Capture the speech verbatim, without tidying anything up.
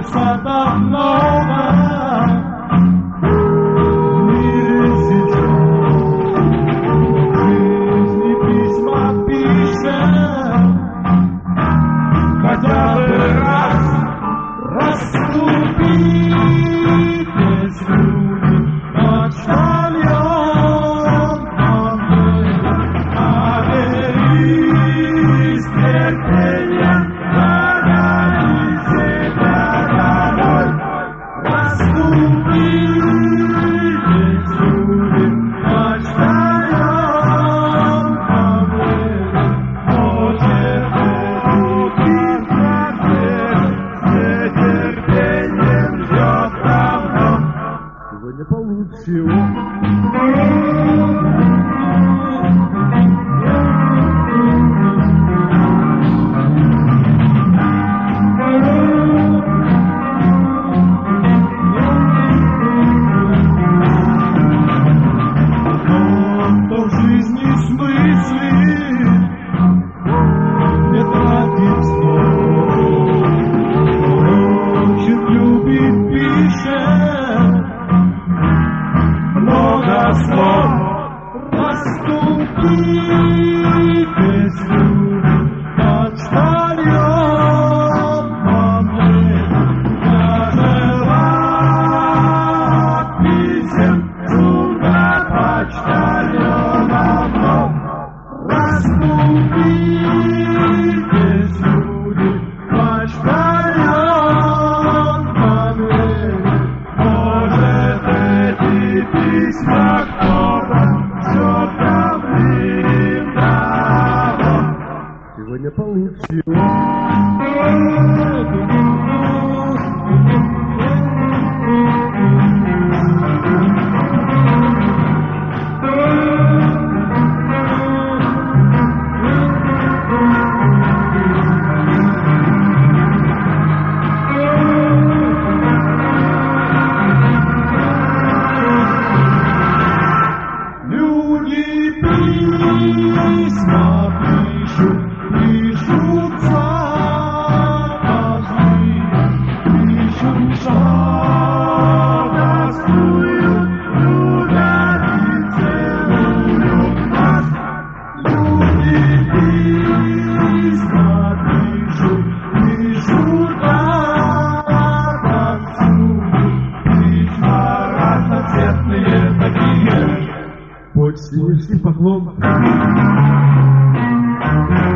письма так много. В мире сейчас жизни письма пишем. Хотя бы раз расступитесь, люди, почтальон. Наберись терпения, догадайся дорогой. Расступитесь, люди, почтальон. Может, эту нетерпением ждет давно. Сегодня получше. Кто в жизни смыслит, не тратит слов, хочет, любит, пишет много слов. Расступитесь, люди, почтальон. Вам тяжела писем, судьба почтальона. Расступитесь, люди, почтальон. Может, эти письма кто-то ждет давным-давно. Сегодня получше. Люди письма пишут, пишут сладостные, пишут сладостную, любят и целуют нас. Люди письма пишут, пишут сладостную, письма разноцветные такие. Почти низкий поклон.